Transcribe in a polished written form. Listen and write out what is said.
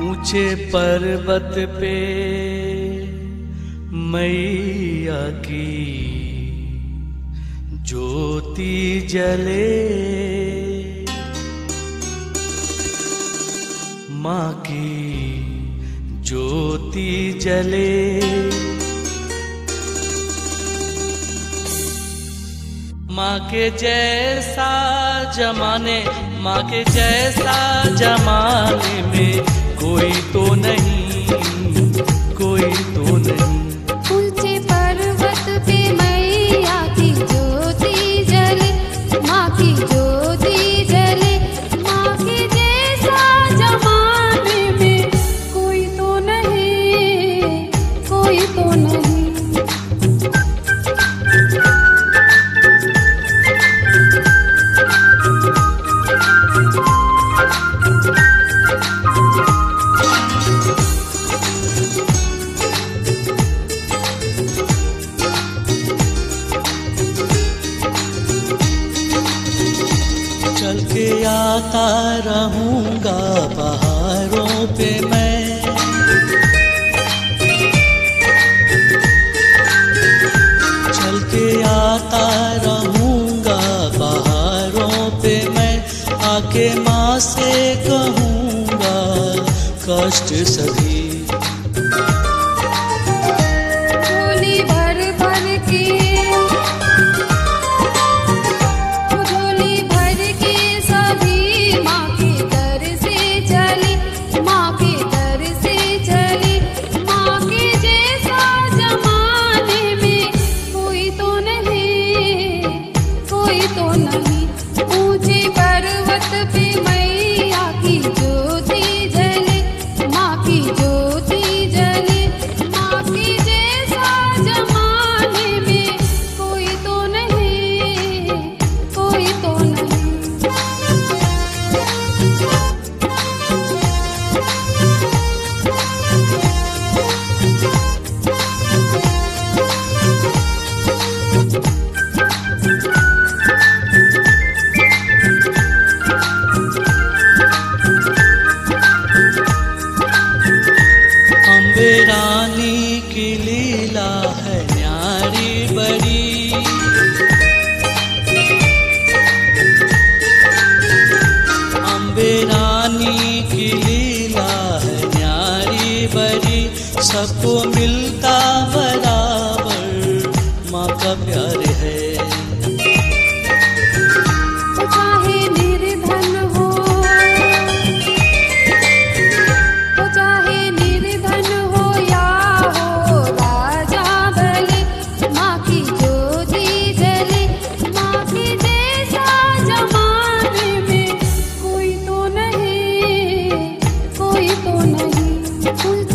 ऊंचे पर्वत पे मैया की ज्योति जले, माँ की ज्योति जले। माँ के जैसा जमाने, माँ के जैसा जमाने में कोई तो नहीं, कोई तो नहीं। ऊंचे पर्वत पे मैया की ज्योति जले, माँ की ज्योति जले। माँ के जैसा जमाने में कोई तो नहीं, कोई तो नहीं। चल के आता रहूंगा पहाड़ों पे मैं, चल के आता रहूंगा पहाड़ों पे मैं। आके माँ से कहूंगा कष्ट सभी, झोली भर भर के, झोली भर के सभी माँ के दर से चली, माँ के दर से चली। माँ के जैसा जमाने में कोई तो नहीं, कोई तो नहीं। ऊंचे पर्वत पे मैया की ज्योति जले, माँ की ज्योति जले। माँ के जैसा जमाने में कोई तो नहीं, कोई तो नहीं। अम्बे रानी की लीला है न्यारी बड़ी, अम्बे रानी की लीला है न्यारी बड़ी। सबको मिलता बराबर माँ का प्यार है। चाहे निर्धन हो, चाहे निर्धन हो या हो राजा भले, माँ की ज्योति जले। माँ के जैसा जमाने में कोई तो नहीं, कोई तो नहीं।